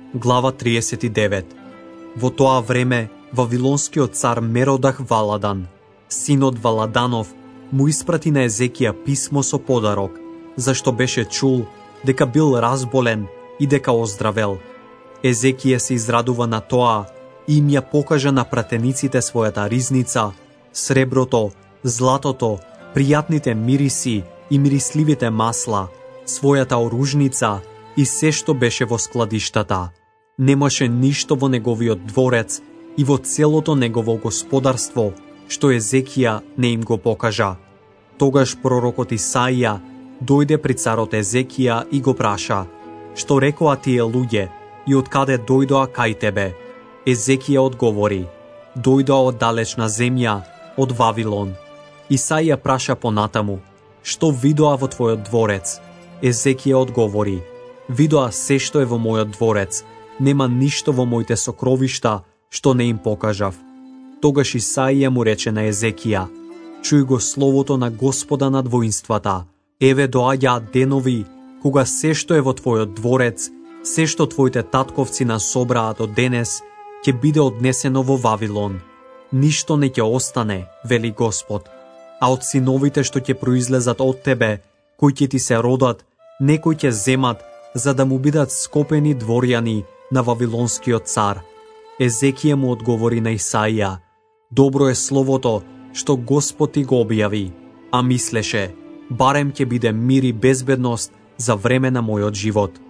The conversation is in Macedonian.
Глава 39. Во тоа време, вавилонскиот цар Меродах Валадан, синот Валаданов, му испрати на Езекија писмо со подарок, зашто беше чул дека бил разболен и дека оздравел. Езекија се израдува на тоа и им ја покажа на пратениците својата ризница, среброто, златото, пријатните мириси и мирисливите масла, својата оружница и се што беше во складиштата. Немаше ништо во неговиот дворец и во целото негово господарство, што Езекија не им го покажа. Тогаш пророкот Исаија дојде при царот Езекија и го праша: што рекоа тие луѓе и од каде дојдоа кај тебе? Езекија одговори: дојдоа од далечна земја, од Вавилон. Исаија праша понатаму: што видоа во твојот дворец? Езекија одговори: видоа се што е во мојот дворец, нема ништо во моите сокровишта што не им покажав. Тогаш Исаија му рече на Езекија: чуј го словото на Господа над воинствата. Еве доаѓаат денови кога се што е во твојот дворец, се што твоите татковци насобраа до денес, ќе биде однесено во Вавилон. Ништо не ќе остане, вели Господ. А од синовите што ќе произлезат од тебе, кои ќе ти се родат, некои ќе земат, за да му бидат скопени дворјани на вавилонскиот цар. Езекија му одговори на Исаија: добро е словото што Господ ти го објави, а мислеше: барем ќе биде мир и безбедност за време на мојот живот.